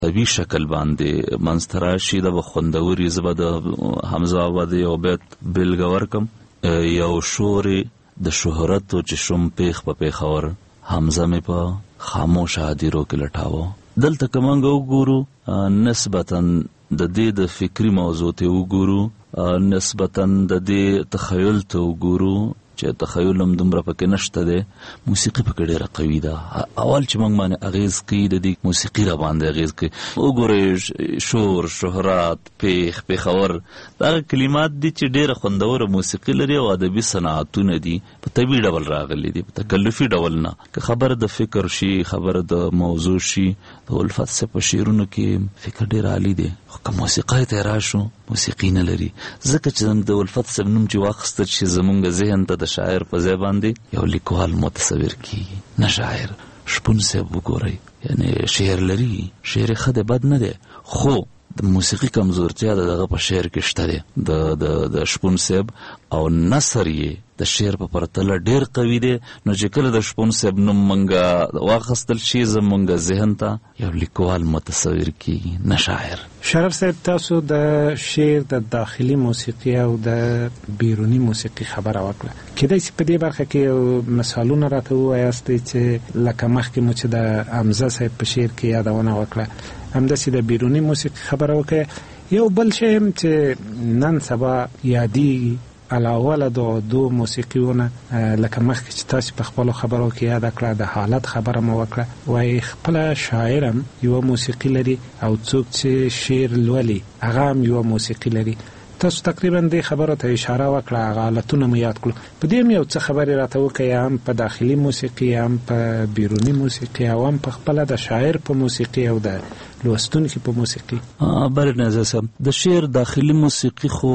طبیعي شکل باندې منځته راشي. دا به خوندوري. زه به د حمزه بابا د یو بیت بېلګه ورکم. یو شورې د شهرتو چې شوم پیښ په پیښور، حمزه مې په خاموش هدیرو کې لټاوه. دلته که موږ وګورو نسبتاً د دې د فکري موضوع ته وګورو، نسبتاً د دې تخیل ته وګورو چې تخیل هم دومره پکې نشته دی. موسیقي پکې ډېره قوي ده. اول چې موږ باندې اغیز کوي د دې موسیقي را باندې اغیز کوي. وګورئ شور، شهرات، پیښ، پیښور، دا کلمات دي چې ډېره خوندوره موسیقي لري او ادبي صنعتونه دي. په طبیعي ډول راغلي دي، په تکلفي ډول نه. که خبره د فکر شي، خبره د موضوع شي، د الفت څه په شعرونو کې فکر ډېر عالي دی. خو که موسیقۍ ته راشو موسیقي نه لري. ځکه چې د الفت صاحب نوم چې واخیستل شي زمونږ ذهن ته د شاعر په ځای باندې یو لیکوال متصور کیږي، نه شاعر. شپون صاحب وګورئ، یعنی شعر لري، شعر ښه دی، بد نه دی، خو د موسیقي کمزورتیا دغه په شعر کې شته دی د شپون صاحب. او نثر یې د شعر په پرتله ډېر قوي دی. نو چې کله د شپون صاحب نوم منګه واخیستل شي زمونږ ذهن ته یو لیکوال متصور کیږي، نه شاعر. شرف صاحب، تاسو د شعر د داخلي موسیقي او د بیرونی موسیقي خبره وکړه. کېدای شي په دې برخه کې مثالونه راته ووایاست چې لکه مخکې مو چې د حمزه صاحب په شعر کې یادونه وکړه، همداسې د بیرونی موسیقي خبره وکړه. یو بل شی چې نن سبا یادېږي علاوه له دغو دو موسیقیونه، لکه مخکې چې تاسو په خپلو خبرو کې یاده کړه د حالت خبره مو وکړه، وایي خپله شاعر هم یوه موسیقي لري او څوک چې شعر لولي هغه هم یوه موسیقي لري. تاسو تقریبا دې خبرو ته اشاره وکړه، هغه حالتونه مو یاد کړو. په دې هم یو څه خبرې راته وکړئ، هم په داخلي موسیقي، هم په بیروني موسیقي، او هم په خپله د شاعر په موسیقي او د لوستونکي په موسیقي. بله نظر صاحب، د شعر داخلي موسیقي خو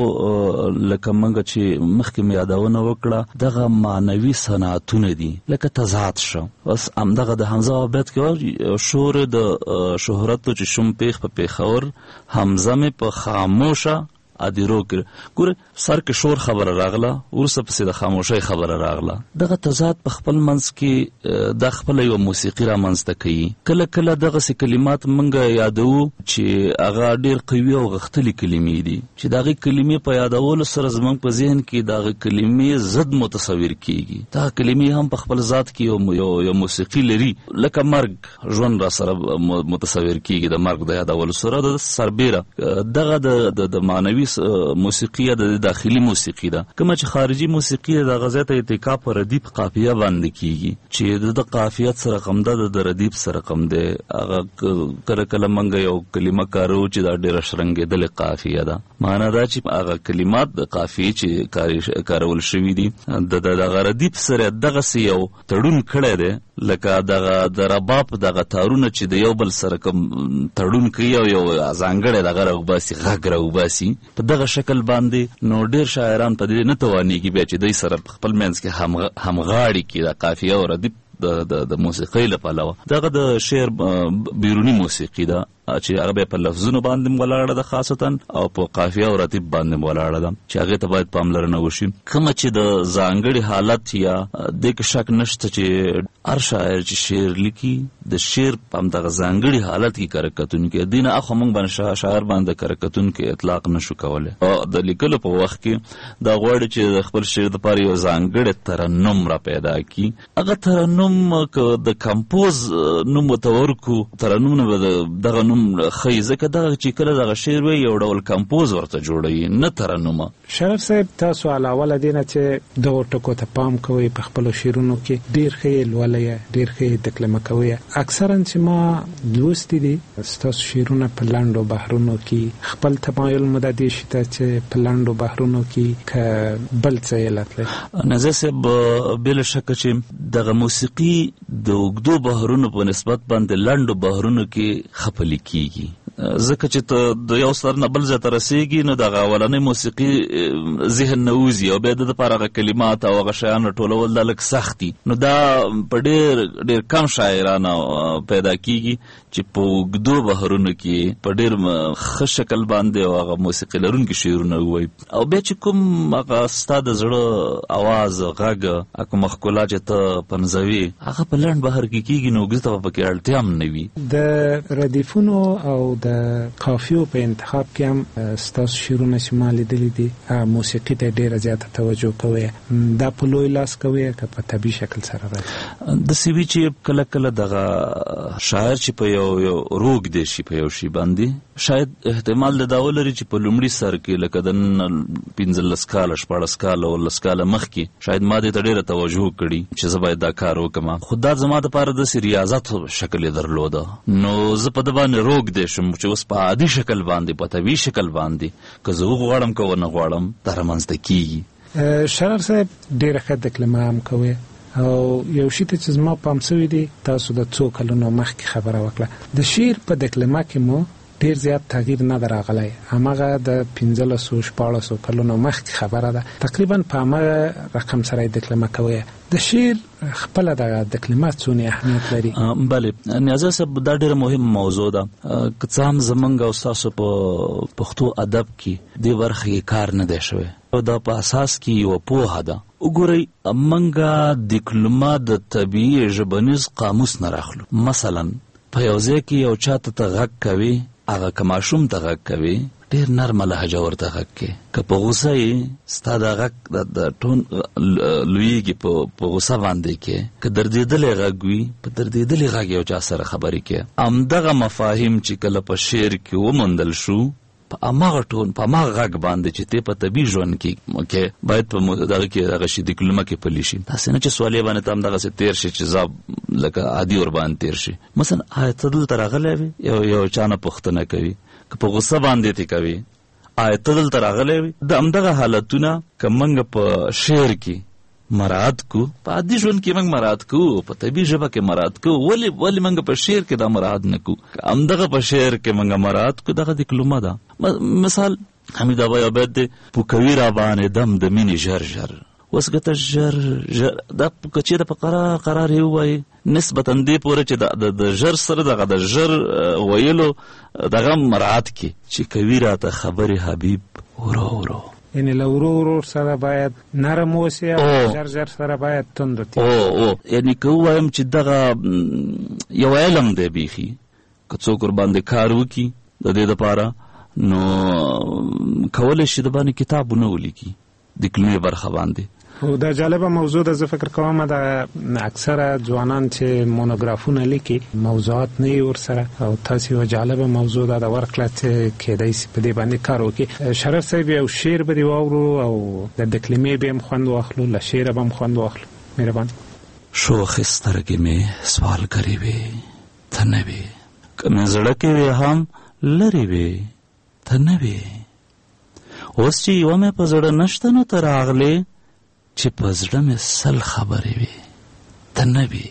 لکه موږ چې مخکې مې یادونه وکړه دغه معنوي صنعتونه دي، لکه تضاد شو. بس همدغه د حمزه بیت کې شور د شهرتو چې شوم پیښ په پیښور، حمزه مې په خاموشه ادیرو کې. ګوره سر کې شور خبره راغله، ورسه پسې د خاموشۍ خبره راغله. دغه تضاد په خپل منځ کې د خپل یو موسیقي را منځته کوي. کله کله دغسې کلمات موږ یادو چې هغه ډېر قوي او غښتلي کلمې دي چې د هغې کلمې په یادولو سره زموږ په ذهن کې د هغې کلمې ضد متصور کیږي. دغه کلمې هم په خپل ذات کې یو موسیقي لري. لکه مرګ ژوند را سره متصور کیږي، د مرګ د یادولو سره د سربیره دغه د معنوي موسیقي د داخلي موسیقي ده. کومه چې خارجي موسیقي ده د غزه ته اتکا پر ردیف قافیه باندې کیږي چې د قافیت سره رقم ده، د ردیف سره رقم ده. هغه کله کله منګه یو کلمه کارو چې دا ډیره شرنګېدلې قافیه ده. معنا دا چې هغه کلمات د قافیې چې کارول شوي دي د ردیف سره دغسې یو تړون کړی دی، لکه دغه د رباب دغه تارونه چې د یو بل سره کوم تړون کوي او یو ځانګړی دغه راوباسي، غږ راوباسي په دغه شکل باندې. نو ډېر شاعران په دې نه توانېږي بیا چې دوی سره خپل منځ کې همغاړي کړي د قافیه او ردیف د موسیقۍ له پلوه. دغه د شعر بیرونی موسیقي ده چې هغه په لفظونو باندې ولاړه ده خاصتا، او په قافیه او رتیب باندې ولاړه ده چې هغې ته باید پاملرنه وشي. کومه چې د ځانګړي حالت یا دې کې شک نشته چې هر شاعر چې شعر لیکي د شعر په همدغه ځانګړي حالت کې کره کتونکی دی. نه اخوا موږ باندې شاعر باندې کره کتونکی اطلاق نشو کولی. د لیکلو په وخت کې دا غواړي چې د خپل شعر دپاره یو ځانګړی ترنم را پیدا کړي. هغه ترنم که د کمپوز نوم ورته ورکړو، ترنم به دغه نوم ښیي، ځکه دغه چې کله دغه شعر وایي یو ډول کمپوز ورته جوړوي، نه ترنمه. شرف صاحب، تاسو علاوه له دې نه چې دغو ټکو ته پام کوئ په خپلو شعرونو کې، ډېر ښه یې لولئ، ډېر ښه یې دکلمه کوئ. اکثرا چې ما لوستي دي ستاسو شعرونه په لنډو بحرونو کې، خپل تمایل مو د دې شي ته چې په لنډو بحرونو کې که بل څه علت لري. نظر صاحب، بله شکه چې دغه موسیقي د اوږدو بحرونو په نسبت باندې لنډو بحرونو کې ښه پلي کیږي. ځکه چې ته د یو سر نه بل ځای ته رسېږي نو دغه اولنۍ موسیقي ذهن نه وځي او بیا د دپاره هغه کلمات او هغه شیان راټولول دا لږ سخت دي. نو دا په ډېر کم شاعرانو پیدا کېږي چې په اوږدو بهرونو کې په ډېر ښه شکل باندې او هغه موسیقي لرونکي شعرونه ووایي. او بیا چې کوم هغه ستا د زړه اواز غږ کومه ښکلا چې ته پنځوي هغه په لنډ بهر کې کېږي نو اوږده ته به پکې اړتیا هم نه وي. د ردیفونو او د قافیو په انتخاب کې هم ستاسو شعرونه چې ما لیدلي دي موسیقي ته ډېره زیاته توجه کوئ. دا په لوی لاس کوئ که په طبیعي شکل سره راځي؟ داسې وي چې کله کله دغه شاعر چې په یو روږ دی شي په یو شي باندې شاید احتمال د دا ولري چې په لومړي سر کې لکه د 15 کاله 14 کاله او 10 کاله مخکې شاید ما دې ته ډېره توجه کړي چې زه باید دا کار وکړم. خو دا زما دپاره داسې ریاضت شکل یې درلوده نو زه په ده باندې روږ دی شم چې اوس په عادي شکل باندې په طبیعي شکل باندې که زه وغواړم که ونه غواړم دا رامنځته کېږي. شرر صاحب ډېره ښه دکلمه هم کوئ او یو شي ته چې زما پام سوی دی تاسو د څو کلونو مخکې خبره وکړه د شعر په دکلمه کې مو ډېر زیات تغییر نه دی راغلی. هماغه د 15-14 کلونو مخکې خبره ده تقریبا په هماغه رقم سره یې دکلمه کوئ. د شعر خپله دغه دکلمه څونه اهمیت لري؟ بله نیازه صاحب دا ډېره مهمه موضوع ده. که څه هم زمونږ او ستاسو په پښتو ادب کې دې برخه کې کار نه دی شوی او دا په اساس کې یوه پوهه ده. وګورئ منګه دکلمه د طبیعي ژبنیز قاموس نه راخلو. مثلا په یو ځای کې یو چاته ته غږ کوي هغه که ماشوم ته غږ کوي ډېر نرمه لهجه ورته غږ کوي. که په غوسه یې ستا د غږ د ټون لویږي په غوسه باندې کې که دردېدلی غږ وي په دردېدلی غږ یو چا سره خبرې کوي. همدغه مفاهیم چې کله په شعر کې وموندل شو په هماغه ټون په هماغه غږ باندې چې ته په طبیعي ژوند کې باید په دغه کې دغه شي دکلمه کې پلی شي. داسې نه چې سوالې باندې ته همدغسې تېر شي چې زه لکه عادي ور باندې تېر شي. مثلا آیا ته دلته راغلی وي یو چا نه پوښتنه کوي که په غصه باندې تې کوي آیا ته دلته راغلی وي. د همدغه حالتونه که موږ په شعر کې مراعات کو په عادي ژوند کې موږ مراعات کو په طبیعي ژبه کې مراعات کو ولې موږ په شعر کې دا مراعات نه کو. همدغه په شعر کې موږ مراعات کو دغه دکلمه ده. مثال حمید ابا یو بیت دی پوکوي را باندې دم د مینې ژر ژر وسګته ژر ژر دا که چېرته په قرار یې ووایي نسبتا دې پورې چې د ژر سره دغه د ژر ویلو دغه مراعات کې چې کوي راته خبرې حبیب ورو ورو یعنی له ورو سره باید نرم اوسي او ژر ژر سره باید تند وي. یعنی که ووایم چې دغه یو علم دی بیخي که څوک ورباندې کار وکړي د دې دپاره نو کولی شي د باندې کتابونه ولیکي د کلمې برخه باندې. او دا جالبه موضوع ده. زه فکر کوم د اکثره ځوانان چې مونوګرافونه لیکي موضوعات نه یې ورسره او تاسې یوه جالبه موضوع ده د ورکړه چې کیدای شي په دې باندې کار وکړي. شرف صاحب یو شعر به دې واورو او د دکلمې به هم خوند واخلو له شعره به هم خوند واخلو. مهربان. شوخ سترګې مې سوال کړې وې ته نه وې که مې زړه کې وې هم لرې وې ته نه وې اوس چې یوه مې په زړه نشته نو ته راغلې چې په زړه مې سل خبرې وې ته نه وې.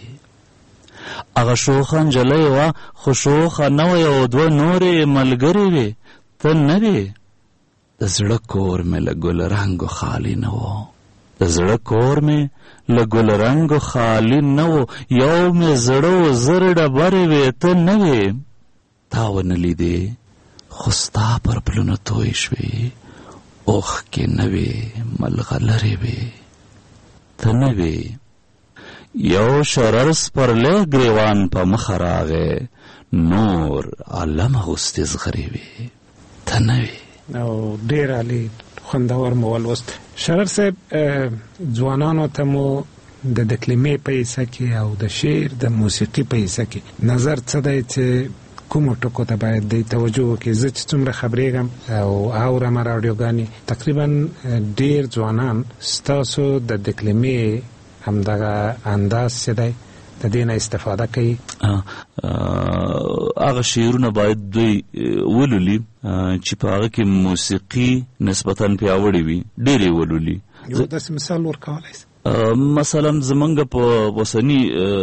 هغه شوخه نجلۍ وه خو شوخه نه وه یو دوه نورې ملګرې وې ته نه وې. د زړه کور مې له ګل رنګو خالي نه و د زړه کور مې له ګل رنګو خالي نه و یو مې زړه و زر ډبرې وې ته نه وې. تا ونه لیدې خو ستا پر پلونو توی شوې اوښکې نه وې ملغلرې وې ته نه وې. یو شرر سپرلی ګریوان په مخه راغی نور علم اغوستې زغرې وې ته نه وې. او ډېر عالي خوندور مو ولوست. شرر صاحب ځوانانو ته مو د دکلمې په حصه کې او د شعر د موسیقي په حصه کې نظر څه دی چې کومو ټکو ته باید د توجه وکړي؟ زه چې څومره خبرېږم او اورم راډیوګانې تقریبا ډېر ځوانان ستاسو د دکلمې همدغه انداز چې دی د دې نه استفاده کوي. هغه شعرونه باید دوی ولولي چې په هغه کې موسیقي نسبتا پیاوړې وي ډېرې ولولي. یو داسې مثال ورکولی شئ؟ مثلا زمونږ په اوسني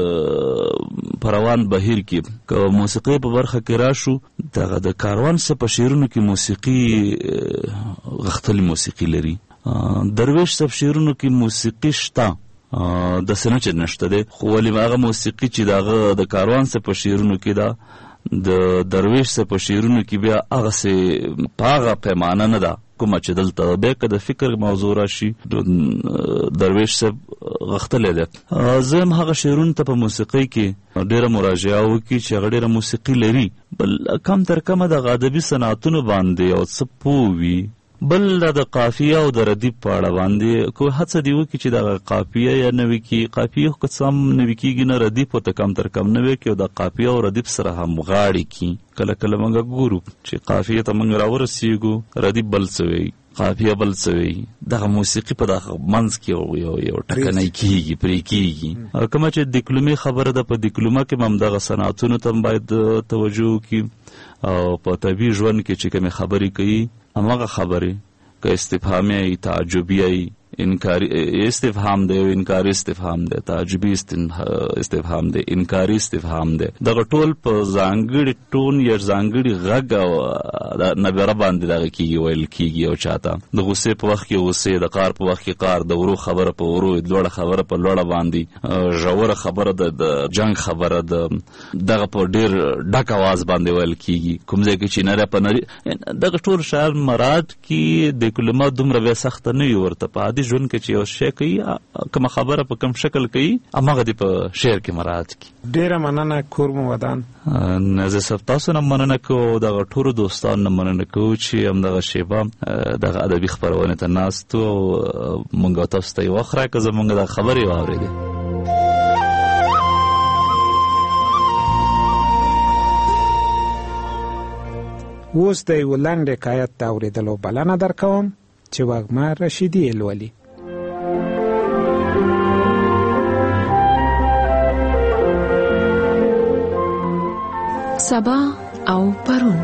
پروان بهیر کې که موسیقي په برخه کې راشو دغه د کاروان څخه په شعرونو کې موسیقي غختلي موسیقي لري. درویش صاحب شعرونو کې موسیقي شته د سنه چې نشته ده، خو ولې هغه موسیقي چې دغه د کاروان څخه په شعرونو کې ده د درویش څخه په شعرونو کې بیا هغه څه پاغه پیمانه نه ده کومه چې دلته بیا که د فکر موضوع راشي درویش صاحب غختلی ده. زه هم هغه شعرونو ته په موسیقۍ کې ډېره مراجعه وکړي چې هغه ډېره موسیقي لري، بل کم تر کمه د ادبي صنعتونو باندې او څه پوه وي، بل د قافیه او د ردیف په اړه باندې کو هڅه دی وکړي چې د قافیه یا نوي کې قافیه خو سم نوي کېږي نه ردیف ورته کم تر کم نوي کې او د قافیه او ردیف سره هم غاړې کړي. کله کله موږ ګورو چې قافیه ته موږ راورسېږو ردیف بل څه وایي قافیه بل څه وایي، دغه موسیقي په دغه منځ کې یو ټکنی کېږي پرې کېږي. کومه چې دیکلومي خبره ده په دیکلومه کې هم دغه صنعتونو ته باید توجه وکړي او په طبیعي ژوند کې چې کومې خبرې کوي هماغه خبرې که استفهامي ای تعجبي ای انکاری استفهام دی او انکاری استفهام دی، تعجبي استفهام دی، انکاری استفهام دی، دغه ټول په ځانګړي ټون یا ځانګړي غږ او نبره باندې دغه کېږي ویل کېږي. او چاته د غصې په وخت کې غصې، د قار په وخت کې قار، د ورو خبره په ورو، لوړه خبره په لوړه باندې، ژوره خبره د جنگ خبره دغه په ډېر ډک اواز باندې ویل کېږي. کوم ځای کې چې نری په نری دغه ټول شعر مراد کې د کلمات دومره بیا سخته نه وي ورته په عادي ژوند کې چې یو شی کوي کومه خبره په کوم شکل کوي هماغه دې په شعر کې مراد کی. ډېره مننه کور مو ودان. زه صاحب تاسو نه مننه کوم، دغه ټولو دوستان نه مننه کوم چې همدغه شیبه دغه ادبي خپرونې ته ناستو او مونږ تاسو ته یې وخت راکړه زمونږ د خبرې واورېدې. اوس د یو لنډ حکایت د اورېدلو بلنه درکوم چې وږمه رشیدي یې لولي. سبا او پرون.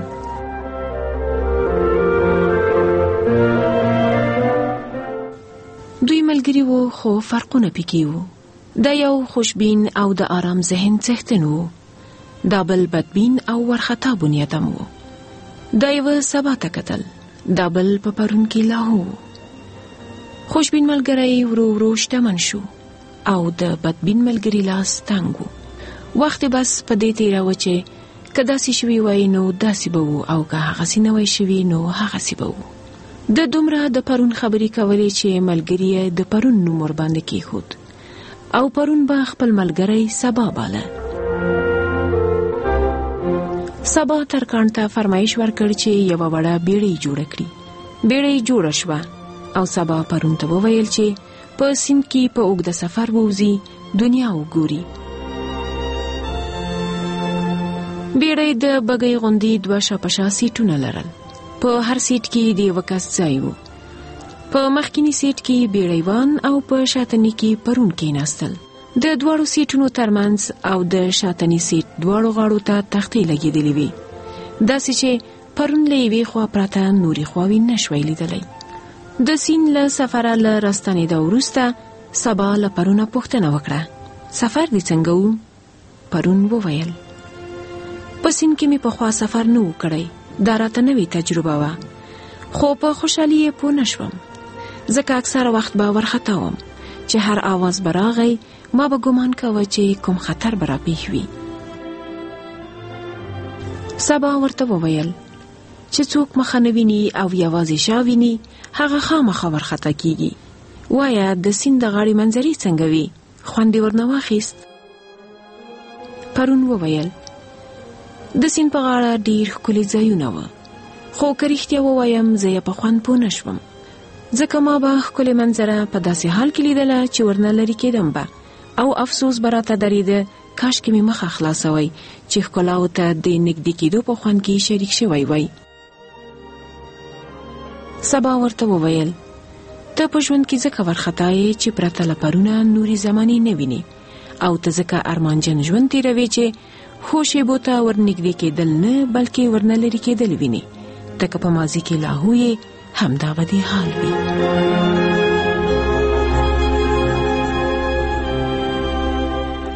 دوی ملګري وو خو فرقونه پکې وو. دا یو خوشبین او د آرام ذهن څښتن وو، دا بل بدبین او ورخطا بنیادم وو. دا یو سبا ته کتل، دا بل په پرون کې لاهو. خوشبین ملګری ورو ورو شتمن شو او د بدبین ملګری لاس تنګ وو. وخت بس په دې تیراوه چې که داسې شوي وای نو داسې به وو او که هغسې نه وای شوي نو هغسې به وو. د دومره د پرون خبرې کولې چې ملګری یې د پرون نوم ورباندې کېښود او پرون به خپل ملګری سبا باله. سبا ترکاڼ ته فرمایش ورکړ چې یوه وړه بیړۍ جوړه کړي. بیړۍ جوړه شوه او سبا پرون ته وویل چې په سیند کې په اوږده سفر ووځي، دنیا وګوري. بیړۍ د بګۍ غوندې 2 شاپشا سیټونه لرل. په هر سیټ کې د یوه کس ځای و. په مخکینی سیټ کې بیړیوان او په شاتني کې پرون کېناستل. د دواړو سیټونو ترمنځ او د شاتني سیټ دواړو غاړو ته تختې لګېدلې وې، داسې چې پرون له یوې خوا پرته نورې خواوې نشوی لیدلی. د سیند له سفره له راستنېدا وروسته سبا له پرونه پوښتنه وکړه، سفر دې څنګه و؟ پرون وویل، په سیند کې مې پخوا سفر نه و کړی، دا راته نوې تجربه وه، خو په خوشحالي یې پوه نشوم، ځکه اکثره وخت به ورخطا وم چې هر آواز به راغی ما به ګمان کوه چې کوم خطر به راپېښ وي. سبا ورته وویل چې څوک مخه نه ویني او یوازې شا ویني هغه خامخا ورخطا کېږي. وایه د سیند د غاړې منظرې څنګه وي؟ خوند یې ورنه واخیست. پرون وویل د سیند په غاړه ډېر ښکلي ځایونه وه، خو که رښتیا ووایم زه یې په خوند پوه نه شوم، ځکه ما به ښکلې منظره په داسې حال کې لیدله چې ورنه لرې کېدم به او افسوس به راته درېده کاشکې مې مخه خلاصوی چې ښکلاو ته د نږدې کېدو په خوند کې شریک شوی وای. سبا ورته وویل ته په ژوند کې ځکه ورخطا یې چې پرته له پرونه نورې زمانې نه وینې او ته ځکه ارمانجن ژوند تېروې چې خو شیبو ته ورنږدې کېدل نه بلکې ورنه لرې کېدل وینې، ته که په ماضي کې لاهو یې همدا به دې حال وي.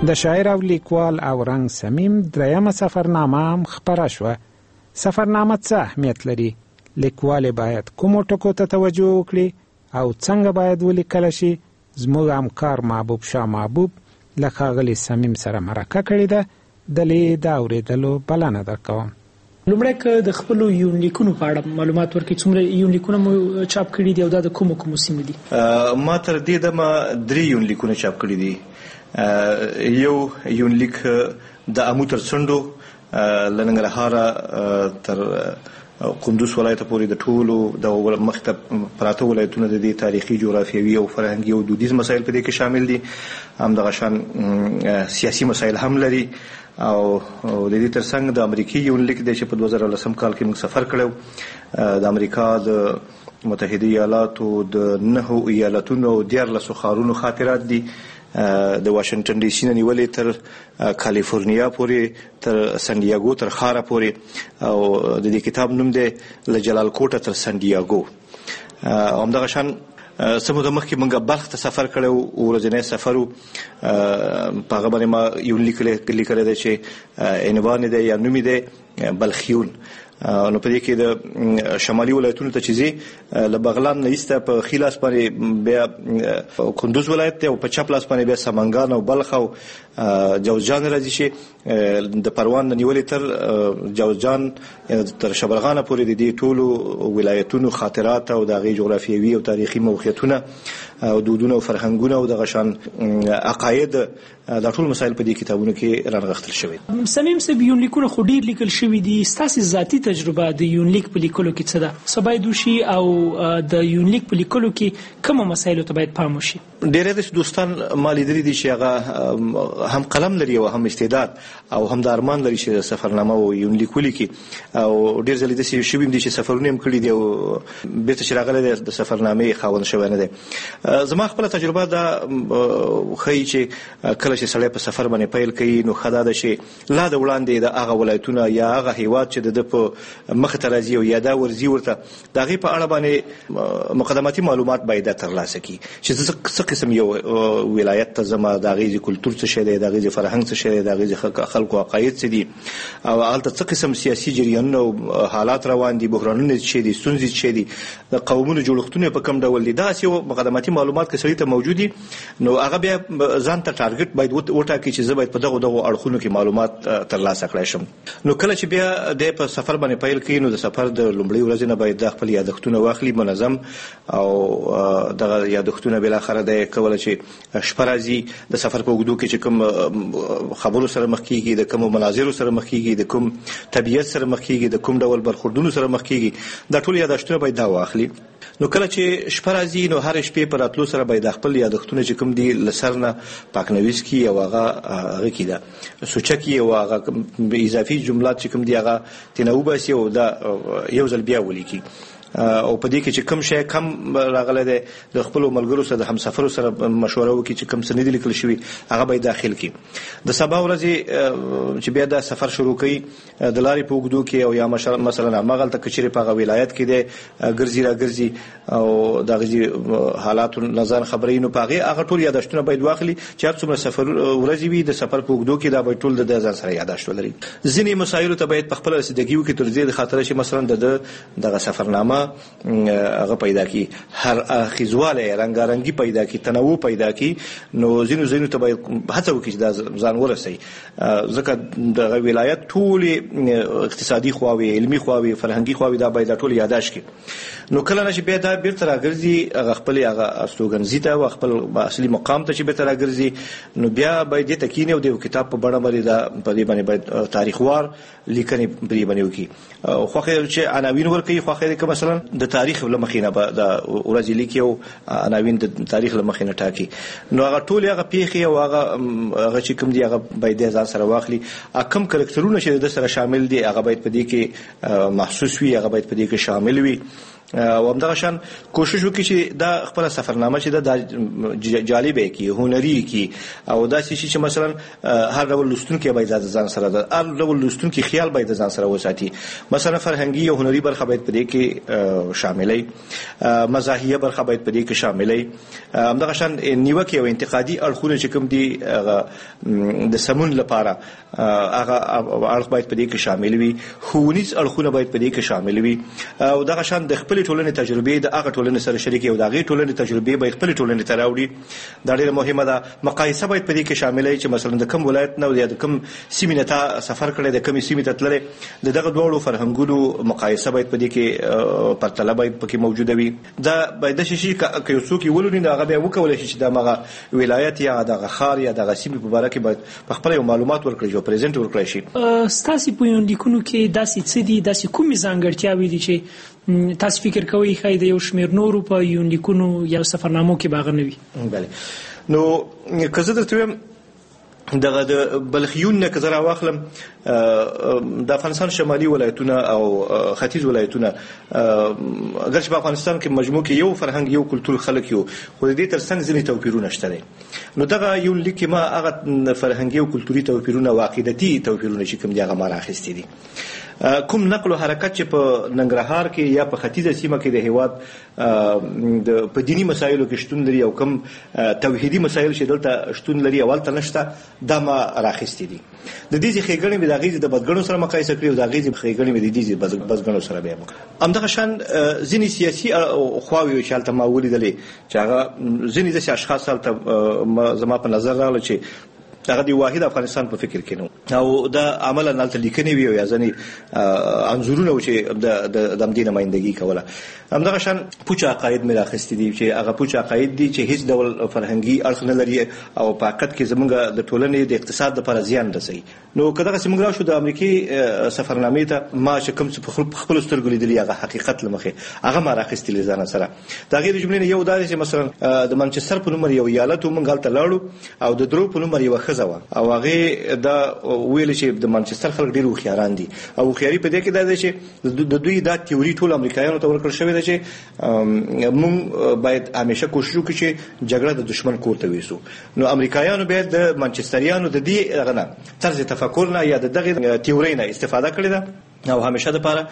د شاعر او لیکوال اورنګ صمیم دریمه سفرنامه هم خپره شوه. سفرنامه څه اهمیت لري؟ لیکوال باید کومو ټکو ته توجه وکړي او څنګه باید ولیکل شي؟ زموږ همکار محبوب شاه محبوب له ښاغلي صمیم سره مرکه کړې ده. دلې د اورېدلو بلنه درکوم. لومړی که د خپلو یونلیکونو په اړه معلومات ورکړئ، څومره یونلیکونه مو چاپ کړي دي او دا د کومو سیمو دي؟ ما تر دې دمه 3 یونلیکونه چاپ کړي دي. یو یونلیک د امو تر څنډو له ننګرهاره تر قندوز ولایت پورې د ټولو د مخته پراته ولایتونو د دې تاریخي جغرافیوي او فرهنګي او دودیز مسایل په دې کې شامل دي. همدغه شان سیاسي مسایل هم لري او د دې ترڅنګ د امریکای یونلیک دی چې په 2010 کال کې موږ سفر کړو. د امریکا د متحده ایالاتو د 9 ایالتونو او 14 ښارونو خاطرات دي، د واشنگټن ډي سي نه نیولې تر کالیفورنیا پورې، تر سان دیاګو تر خاره پورې، او د دې کتاب نوم دی له جلال کوټه تر سان دیاګو. همدغه شان سمو د مخکې موږ بلخ ته سفر کړو، ورځنی سفر و. په هغه باندې ما یونلیک لیکلی دی چې عنوان دی یا نوم دی بلخیون. نو په دې کې د شمالي ولایتونو ته چې ځي، له بغلان نه ایسته په ښي لاس باندې بیا کندوز ولایت دی او په چپ لاس باندې بیا سمنګان او بلخ او جوزجان راځي چې د پروان نه نیولې تر جوزجان تر شبرغان پورې د دې ټولو ولایتونو خاطرات او د هغې جغرافیوي او تاریخي موقعیتونه او دودونه او فرهنګونه او دغه شان عقاید، دا ټول مسایل په دې کتابونو کې رانغښتل شوي. صمیم صاحب، یونلیکونه خو ډېر لیکل شوي دي، ستاسې ذاتي تجربه د یونلیک په لیکلو کې څه ده؟ څه باید وشي او د یونلیک په لیکلو کې کومو مسایلو ته باید پام وشي؟ ډېری داسې دوستان ما لیدلي دي چې هغه هم قلم لري او هم استعداد او هم د ارمان لري چې سفرنامه او یونلیک ولیکي، او ډېر ځلې داسې شوي دي چې سفرونه هم کړي دي او بېرته چې راغلی دی د سفرنامې خاوند شوی نه دی. زما خپله تجربه دا ښیي چې کله چې سړی په سفر باندې پیل کوي نو ښه دا ده چې لا د وړاندې د هغه ولایتونه یا هغه هیواد چې د ده په مخې ته راځي او یا دا ورځي ورته د هغې په اړه باندې مقدماتي معلومات باید ترلاسه کړي چې څه قسم یو ولایت ته ځم، د هغې کلتور څه شی دی، د هغې فرهنګ څه شی دی، د هغې خلکو عقاید څه دي، او هلته څه قسم سیاسي جریانونه او حالات روان دي، بحرانونه څه دي، ستونزې څه دي، د قومونو جوړښتونه په کوم ډول دي. داسې یو مقدماتي معلومات که سړي ته موجود دي نو هغه بیا ځان ته ټارګټ باید وټاکي چې زه باید په دغو اړخونو کې معلومات ترلاسه کړی شم. نو کله چې بیا دی په سفر باندې پیل کوي نو د سفر د لومړۍ ورځې نه باید د خپل یادښتونه واخلي منظم، او دغه یادښتونه بالاخره دی کولی چې شپه راځي د سفر په اوږدو کې چې کوم خبرو سره مخ کېږي، د کومو مناظرو سره مخ کېږي، د کوم طبیعت سره مخ کېږي، د کوم ډول برخوردونو سره مخ کېږي، دا ټول یادښتونه باید دا واخلي. نو کله چې شپه راځي نو هر شپې په راتلو سره باید خپل یادښتونه چې کوم دي له سر نه پاکنویس کړي او هغه کې ده سوچه کړي او هغه اضافي جملات چې کوم دي هغه ترې نه وباسي او دا یو ځل بیا ولیکي. او په دې کې چې کوم شی کم راغلی دی د خپلو ملګرو سره د همسفرو سره مشوره وکړي چې کوم څه نه دي لیکل شوي هغه باید داخل کړي. د سبا ورځې چې بیا دا سفر شروع کوي د لارې په اوږدو کې او یا مثلا هماغلته که چېرې په هغه ولایت کې دی ګرځي راګرځي او د هغې حالاتو نه ځان خبروي نو په هغه ټول یادښتونه باید واخلي چې هر څومره سفر ورځې وي د سفر په اوږدو کې دا باید ټول د ځان سره یادښت ولري. ځینې مسایلو ته باید په خپله رسیدګي وکړي تر دې خاطره چې مثلا د دغه سفرنامه هغه پیدا کی، هر اخیزواله رنگارنګي پیدا کی، تنوع پیدا کی. نو زینو ته باید هڅه وکړي چې دا ځان ورسوي، ځکه د ولایت ټول اقتصادي خواوې، علمي خواوې، فرهنګي خواوې دا باید ټول یاداش کړي. نو کله چې بیا دا بیرته راګرځي هغه خپل هغه استوګنځي ته او خپل اصلي مقام ته چې بیرته راګرځي نو بیا باید دې تکینې او د کتاب په بڼه باندې دا په دې باندې باید تاریخوار لیکنې په دې باندې وکړي. خوښه چې عناوین ورکوي، خوښه که مثلا د تاریخ له مخې نه به د ورځې لیکي او عناوین د تاریخ له مخې نه ټاکي. نو هغه ټول هغه پیښې او هغه چې کوم دي هغه باید ځان سره واخلي. کوم کرکټرونه چې د سره شامل دي هغه باید په دې کې محسوس وي، هغه باید په دې کې شامل وي. او همدغه شان کوشش وکړي چې دا خپل سفرنامه چې د جالبه کی هنري کی او دا چې مثلا هر ډول لستونکي باید ځان سره د هر ډول لستونکي خیال باید ځان سره وساتي. مثلا فرهنګي او هنري برخه باید پدې کې شاملې، مزاحیه برخه باید پدې کې شاملې، همدغه شان نیوکه او انتقادي اړخونه چې کوم دي د سمون لپاره هغه اړخ باید پدې کې شامل وي، ښوونیز اړخونه باید پدې کې شامل وي، او دغه شان د خپل ټولنې تجربې د هغه ټولنې سره شریکي او د هغه ټولنې تجربې باید خپل ټولنې ته راوړي. دا ډیره مهمه ده. مقایسه باید پدې کې شامل وي چې مثلا د کوم ولایت نه یا د کوم سیمې نه تا سفر کړی، د کومې سیمې ته تللی، دغه دوه فرهنګونو مقایسه باید پدې کې پرتله باید پکې موجوده وي. دا باید د شي که یو څوک ولونی دا هغه به وکولای شي چې د مغه ولایت یا د خار یا د سیمې په اړه کې باید په خپل معلومات ورکړي او پریزنټ ورکړي شي. ستاسو په یونلیکونو کې داسې څه دي، داسې کومې ځانګړتیاوې دي چې تاسو فکر کوئ خای د یو شمیر نورو په یونلیکونو یا سفرنامو کې باغ نه وي؟ بله، نو که زه درته وایم دغه د بلخیون نه که زه راواخلم د افغانستان شمالي ولایتونه او ختیځ ولایتونه، اگر چې په افغانستان کې مجموع کې یو فرهنګ یو کلتور خلک یو، خو د دې ترڅنګ ځینې توپیرونه شته دي. نو دغه یو لیک ما هغه فرهنګي او کلتوري توپیرونه او عقیدتي توپیرونه چې کوم دي هغه ما راخیستي دي. کوم نقل او حرکت چې په ننګرهار کې یا په ختیځه سیمه کې د هیواد د په دینی مسایلو کې شتون لري او کوم توحیدي مسایل چې دلته شتون لري اولته نشته، دا ما راخیستي دي. د دې ځخېګړې به د غیزي د بدګنو سره مقایسه کړی او د غیزي خېګړې به د دې بدګنو سره به همدغه شان ځینې سیاسي خواوې چې الته ما ولیدلې چې هغه ځینې د اشخاص الته زما په نظر راغله چې هغه دی واحد افغانستان په فکر کې نو او دا عملا نالته لیکنې وی یا ځنی انزورونه چې د دمدینه مایندګي کوله. همدغه شان پوچ عقاید مې راخستې دي چې هغه پوچ عقاید دي چې هیڅ ډول فرهنګي اړخ نه لري او په حقیقت کې زمونږ د ټولنې د اقتصاد لپاره زیان رسوي. نو کله چې موږ راشو د امریکای سفرنامې ته ما چې کوم څه په خپل سترګو لیدلي هغه حقیقت لمخه هغه ما راخستې ځان سره. دا غیر جملې یو دا چې مثلا د منچستر په نوم یو ایالت موږ غلطه لاړو او د درو په نوم یو خزه او هغه دا ویل چې د منچستر خلک ډیر خوشحالان دي او خوشحالي په دې کې دا چې د دوی دا تیوري ټول امریکایانو ته ورکړل شوې ده چې موږ باید همیشه کوشش وکړو چې جګړه د دشمن کور ته ویسو. نو امریکایانو باید د منچستریانو د دې غنه طرز تفکر نه یا دغه تیوري نه استفاده کړې ده او همیشه د پاره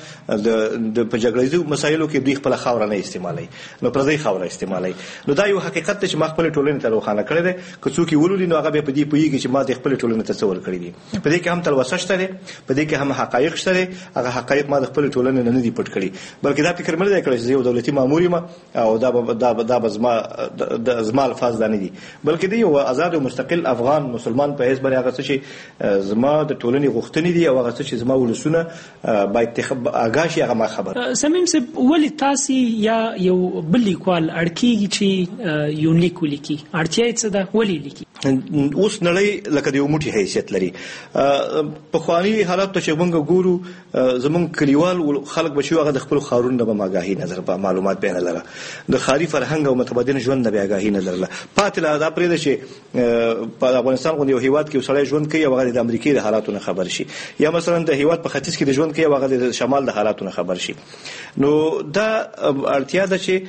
د په جګړیزو مسایلو کې دوی خپل خاور نه استعمالي، نو پردي خاور استعمالي. نو دا یو حقیقت چې ما خپل ټولنې ته روښانه کړی دی. که څوک ولولي نو هغه به په دې پوهیږي چې ما د خپل ټولنې ته څه ورکړی دي. په دې کې هم تلوسه شته دی، په دې کې هم حقایق شته دي. هغه حقایق ما د خپل ټولنې نه دي پټ کړی، بلکې دا فکر مې نه کړی چې یو دولتي مامور یم او دا زما الفاظ نه دي، بلکې دی یو آزاد او مستقل افغان مسلمان په حساب هغه څه چې زما د ټولنې غوښتنې دي او هغه څه چې زما ولسونه باید آگاهی هغه ما خبر. سمیم صاحب ولې تاسو یا یو بل لیکوال اړکیږي چې یونلیک ولیکي؟ اړتیا یې څه ده؟ ولې لیکي؟ اوس نړۍ لکه د یو موټي حیثیت لري. په خواني حالات ته چې موږ ګورو زمونږ کلیوال خلک بشي هغه د خپل خارون د آگاهی نظر په معلومات بیان لره، د خاري فرهنګ او متبادل ژوند د آگاهی نظر لره. پاتله دا پرې ده چې په افغانستان غو یو هیواد کې وسړی ژوند کوي او هغه د امریکای د حالاتونو خبر شي، یا مثلا د هیواد په ختیځ کې د ژوند کوي او هغه د شمال د حالاتونو خبر شي. نو دا اړتیا ده چې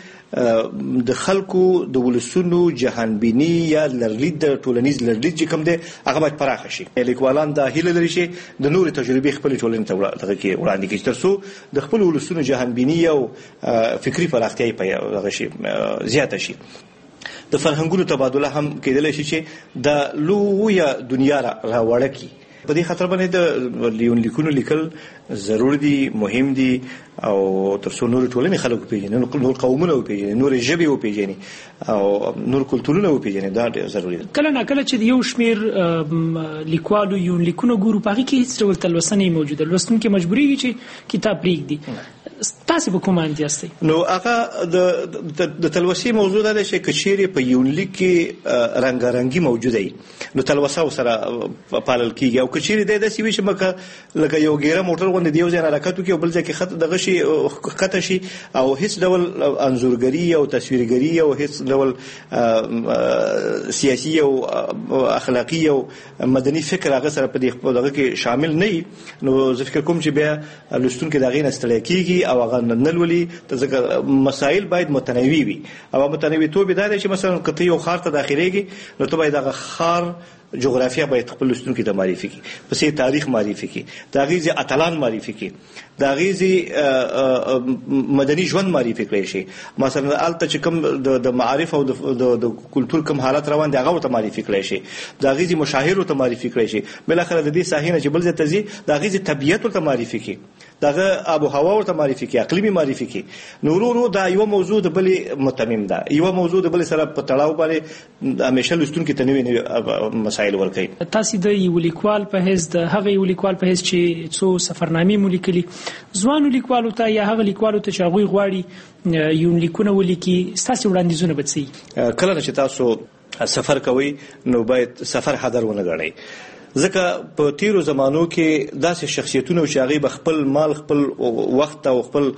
د خلکو د ولسونو جهانبینی یا لرلید د ټولنیز لرلید چې کوم دی هغه باید پراخه شي. لیکوالان دا هیله لري چې د نور تجربې خپل ټولنې ته وړاندې کړي ترڅو د خپل ولسونو جهانبینی او فکری پراختیا په هغه شي زیاته شي. د فرهنګونو تبادله هم کېدلی شي چې د لویه دنیا را وړه کی. په دې خاطر باندې د یونلیکونو لیکل ضروري دي، مهم دي او ترڅو نور ټولنې خلک پیژني، نور قومونه پیژني، نور ژبې پیژني او نور کلتورونه پیژني. دا ضروري ده. کله نه کله چې یو شمیر لیکوالو یونلیکونو ګورو په کې هیڅ ډول تلوسنه موجوده، لوستونکي مجبوري چې کتاب پرېږدي. تاسو به کوم اندیاستئ؟ نو هغه د تلوسې موضوع ده چې کچېری په یونلیک کې رنگارنګي موجوده وي نو تلوسه سره پالل کیږي او کچېری د داسې وي چې مکه لکه یو ګیره موټر غوندې دیو ځای حرکت کوي او بل ځای کې خط دغه شي خطه شي او هیڅ ډول انزورګری او تصویرګری او هیڅ ډول سیاسي او اخلاقی او مدني فکر هغه سره په دغه کې شامل نه وي. نو زه فکر کوم چې بیا لستون کې دغه نه ستړی کیږي او هغه نلولي ځکه مسایل باید متنوع وي او متنوع توب دا چې مثلا کته یو خار ته داخليږي نو ته باید دغه خار جغرافیا باید خپل لستونکو ته معرفي کړي، پسې تاریخ معرفي کړي، دا غیزي اتلان معرفي کړي، دا غیزي مدني ژوند معرفي کړي شي. مثلا الته چې کوم د معارف او د کلچر کوم حالت روان دي هغه ته معرفي کړي شي، دا غیزي مشاهیر ته معرفي کړي شي، بل اخر د دې ساحینه چې بل ځای ته ځي دا غیزي طبيعت ته معرفي کړي، دغه آب و هوا ورته معرفي کړي، اقلیمي معرفي کړي. نورو دا یو موضوع د بلې متمم ده، یو موضوع د بلې سره په تړاو باندې همیشه لستونکو ته نوې مسایل ورکړي. تاسو د یو لیکوال په حیث د هغه یو لیکوال په حیث چې څو سفرنامې مو لیکلي، ځوانو لیکوالو ته یا هغه لیکوالو ته چې هغوی غواړي یو لیکونه ولیکي، تاسو وړاندیزونه به څه کله چې تاسو سفر کوئ نو باید سفر حذر ونه غړئ، ځکه په تیرو زمانو کې داسې شخصیتونه چې هغه خپل مال خپل وخت او خپل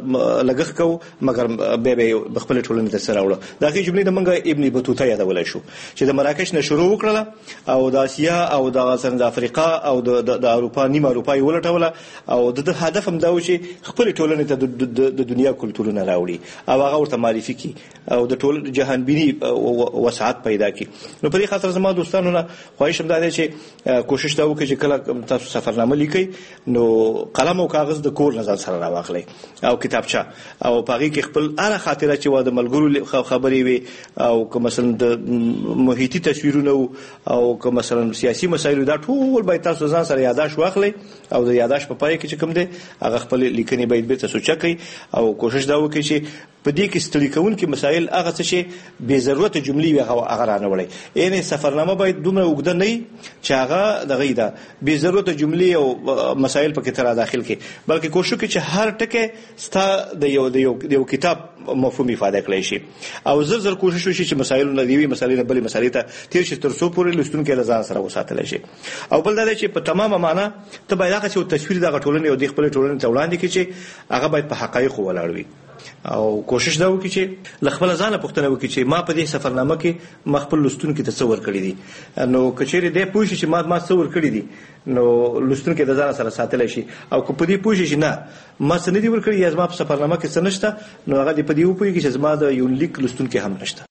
لګښت کو مګر به خپل ټولنې ته سره وړه. دا کی جملې د منګه ابن بطوطه یادول شو چې د مراکش نه شروع وکړه او د اسیا او د سند افریقا او د اروپا نیمه اروپا یې ولټوله او د هدف هم دا و چې خپل ټولنې ته د دنیا کلتورونه راوړي او هغه ورته معرفي کړي او د ټول جهان بینی وسعت پیدا کړي. نو په دې خاطر زما دوستانو نه خواهش هم دا دی چې کوشش دا وکړئ چې کله تاسو سفرنامه لیکئ نو قلم او کاغذ د کور نه ځان سره راواخلئ او کتابچه او پاغي کې خپل هر خاطره چې و د ملګرو خبرې وي او که مثلا د محیطي تصویرونه او که مثلا سیاسي مسایل دا ټول باید تاسو ځان سره یاداش واخلئ او د یاداش په پای کې چې کوم دی هغه خپل لیکنې باید به تاسو چکئ او کوشش دا وکړئ چې په دې کې ستړي کوونکي مسایل هغه څه چې بې ضرورت جملې وي هغه رانه وړي. یعنی سفرنامه باید دومره اوږده نه وي چې هغه دغه دا بې ضرورت جملې او مسایل پکې تر داخل کې، بلکې کوشش وکړي چې هر ټکی ستا د یو کتاب مفهوم ifade کړی شي او زر کوشش وشي چې مسایل نه دی مسایل نه بلې مسایل ته تیر شي تر څو پورې لستونکو له ځان سره وساتل شي. او بل دا چې په تمامه معنا ته باید هغه څه تصویر د غټولنې او د خپل ټولنې ته وړاندې کړي چې هغه باید په حقایق ولاړ وي او کوشش دا وکړي چې خپل ځان پوښتنه وکړي چې ما په دې سفرنامه کې خپل لستونکو ته تصور کړی دي، نو کچېره دې پوښي چې ما تصور کړی دي نو لستونکو د ځان سره ساتل شي او کو په دې پوښي چې نه ما څه نه دي ورکړي یا ما په سفرنامه کې څه نشته نو هغه دې په دې وپوښي چې زما د یو لیک لستونکو هم نشته.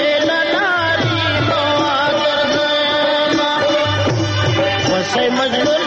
مجبور